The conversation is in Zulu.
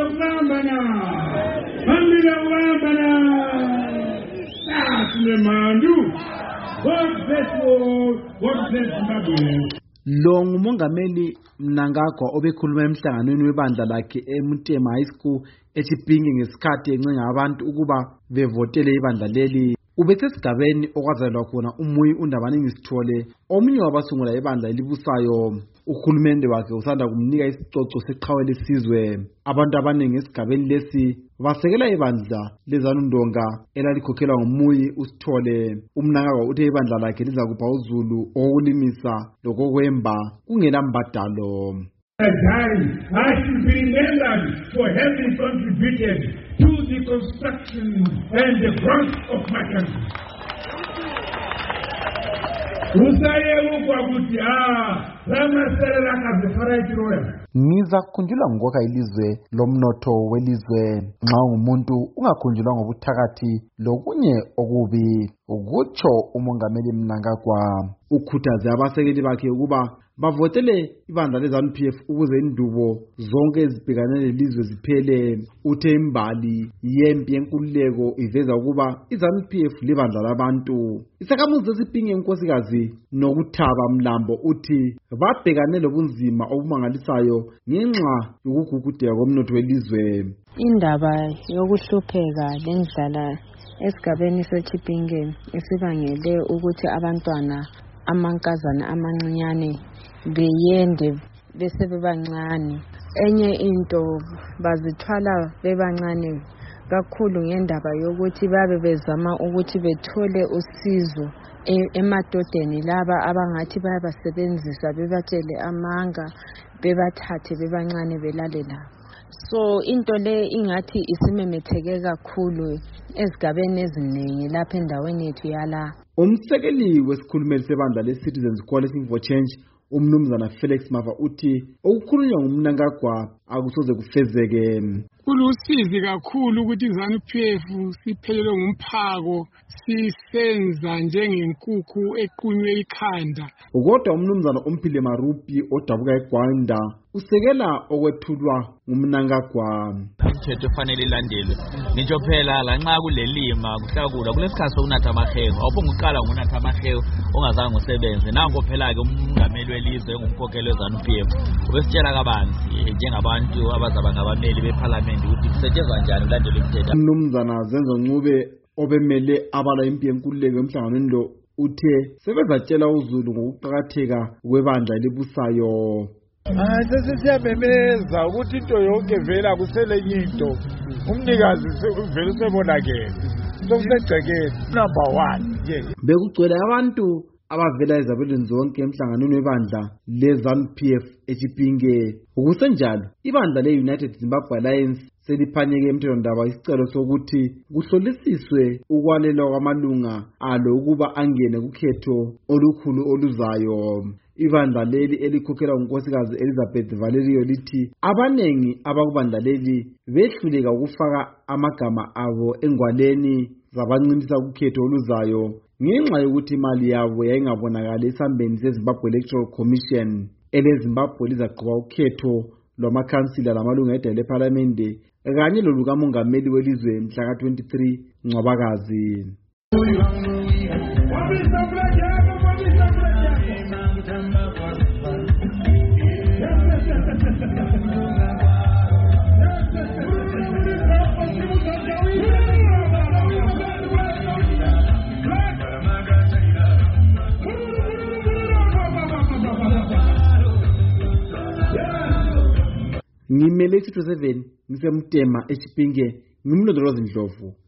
ukubambana. Phambili ukubambana. Sinemandu. God bless you. God bless Zimbabwe. Lo ngumongameli Mnangagwa obekhuluma emhlanganweni webandla lakhe eMutema High School eChipinge ngesikhathi encenga abantu ukuba bevotele ibandla leli. Ubesesigabeni okwazalwa khona uMuyi uNdabaningi Sithole, omunye wabasungula ibandla elibusayo. Uhulumende wakhe usanda kumnika isicoco seqhawe lesizwe. Abantu abaningi esigabeni lesi basekela ibandla leZanu-Ndonga elalikhokhelwa nguMuyi uSithole. Umnangagwa uthe ibandla lakhe lizakupha uzulu okulimisa lokokwemba kungela mbadalo. I should be remembered for having contributed to the construction and the growth of my country. Niza kukhunjulwa ngokwakha ilizwe lomnotho welizwe. Nxa ungumuntu ungakhunjulwa ngobuthakathi lokunye okubi, ukutsho umongameli Mnangagwa. Ukhuthaze abasekeli bakhe ukuba bavotele ibandla leZANU-PF ukuze indubo zonke ezibhekane lelizwe ziphele. Uthe imbali yempi yenkululeko iveza ukuba iZANU-PF libandla labantu. Isakhamuzi seChipinge unkosikazi Nokuthaba Mlambo uthi babhekane lobunzima obumangalisayo ngenxa yokugugudeka komnotho welizwe. Indaba yokuhlupheka lendlala esigabeni seChipinge isibangele ukuthi abantwana amankazana amancinyane beyende bese bebancane. Enye into bazithwala bebancane kakhulu ngendaba yokuthi babe bezama ukuthi bethole usizo emadodeni laba abangathi bayabasebenzisa bebatshele amanga bebathathe bebancane belale labo. So into le ingathi isimemetheke kakhulu ezigabeni eziningi lapha endaweni yethu yala. Umsekeli wesikhulumeli sebandla leCitizens Coalition for Change uMnumzana Felix Mava uthi okukhulunywa nguMnangagwa akusoze kufezeke. Kulusizi kakhulu ukuthi iZANU-PF siphelelwe ngumphako sisenza njengenkukhu equnywe ikhanda. Kodwa uMnumzana Umphile Marupi odabuka eGwanda usekela okwethulwa nguMnangagwa. Umthetho ufanele ilandelwe. Ngisho phela lanxa kulelima kuhlakula kulesikhathi sokunatha amahewu. Awuphonga uqala ngonatha amahewu ongazange usebenze. Nango phela ke umongameli welizwe engumkhokheli weZANU-PF ubesitshela kabanzi njengabantu abazaba ngabameli beParliament ukuthi kusetshenzwa njani ulandelwe imithetho. Umnumzana Zenzo Ncube obemele abala impi yenkululeko emhlanganweni lo uthe sebezatshela uzulu ngokuqhakatheka kwebandla elibusayo. Sesiyamemeza ukuthi into yonke vela kuselenye into. Umnikazi vele usebonakele. Sokusegcekeni number 1. Yes. Bekugcwele abantu abavela ezabelweni zonke emhlanganweni webandla leZANU-PF eChipinge. Ukusenjalo ibandla leUnited Zimbabwe Alliance seliphanyeke emthethwandaba isicelo sokuthi kuhlolisiswe ukwalelwa kwamalunga alo ukuba angene kukhetho olukhulu oluzayo. Ibandla leli elikhokhelwa ngunkosikazi Elizabeth Valerio lithi abanengi abakubandla leli behluleka ukufaka amagama abo engwaleni zabancinisa kukhetho oluzayo ngenxa yokuthi imali yabo yayingabonakali esambeni seZimbabwe Electoral Commission. EleZimbabwe lizaqhuba ukhetho lwamakhansila lamalunga edale eParliament kanye lolukamongameli welizwe mhla ka-23 Ncwabakazi. Ngimele 7 ngisemtema eChipinge ngimlondolozi Ndlovu.